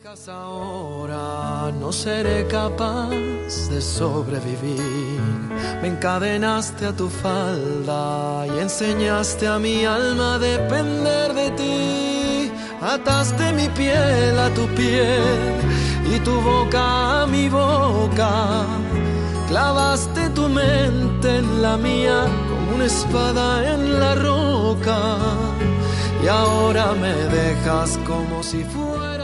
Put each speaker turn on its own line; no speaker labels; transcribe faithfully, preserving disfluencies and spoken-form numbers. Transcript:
Ahora no seré capaz de sobrevivir. Me encadenaste a tu falda y enseñaste a mi alma a depender de ti. Ataste mi piel a tu piel y tu boca a mi boca. Clavaste tu mente en la mía como una espada en la roca. Y ahora me dejas como si fuera